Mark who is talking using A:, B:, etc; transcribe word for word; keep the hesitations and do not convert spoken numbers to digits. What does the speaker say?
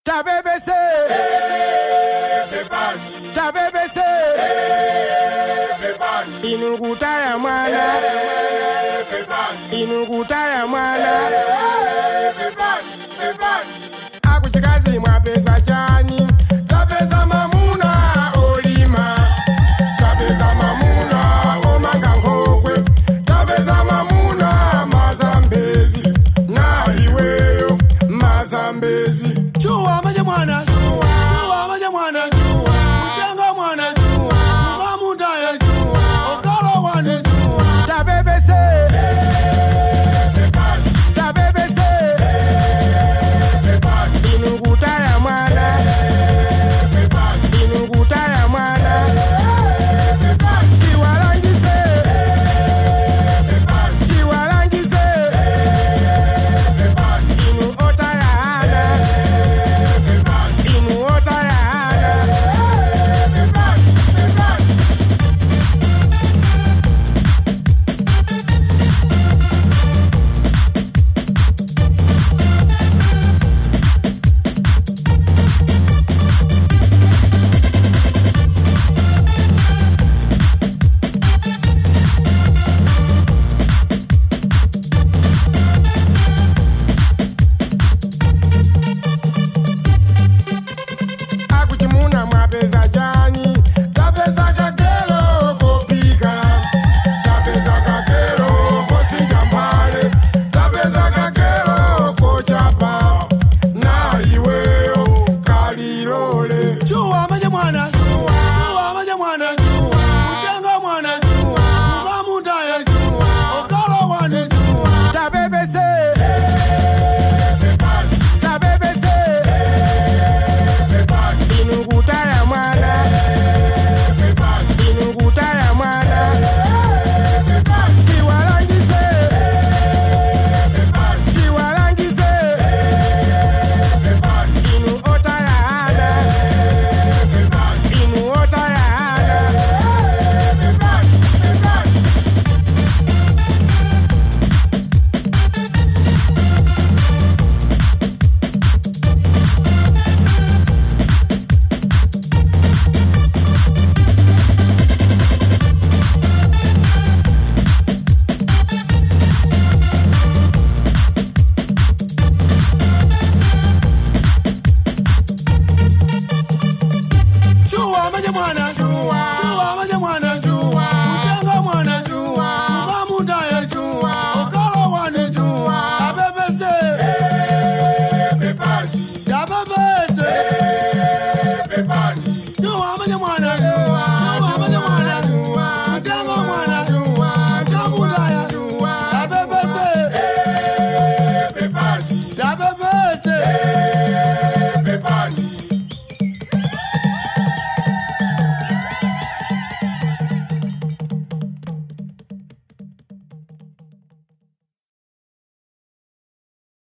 A: Ta B B C, ta B B C, inukutaya mwana, inukutaya mwana, akuchikazi mwapeza chani, tapeza mamuna olima, tapeza mamuna omanga ngokwe, tapeza mamuna mazambezi, na iweyo mazambezi. Chua maja mwana, chua maja mwana, chua mutenga mwana, chua mugamuta ya chua okalo wane chua. Ta B B C, ta B B C, inukutaya mwana, inukutaya mwana, tiwalangise, tiwalangise, inu otaya hana, inu otaya hana. Akuchimuna mwapeza chani, tapeza kakelo kopika, tapeza kakelo kosinja mbale, tapeza kakelo kochapa, na iweyo kalilole. Chua maja mwana, chua maja mwana, chua mutenga mwana, chua mugamuta ya chua okalo wane chua. Ta B B C, ta B B C, inukutaya mwana, inukutaya mwana, tiwalangise, tiwalangise, inu otaya hana, inu otaya hana. Chua maja mwana, chua maja mwana, chua mutenga mwana, chua mugamuta ya chua okalo wane chua. Ta B B C, ta B B C, chua maja mwana, chua maja mwana, chua mutenga mwana, chua mugamuta ya chua. Ta B B C, ta B B C.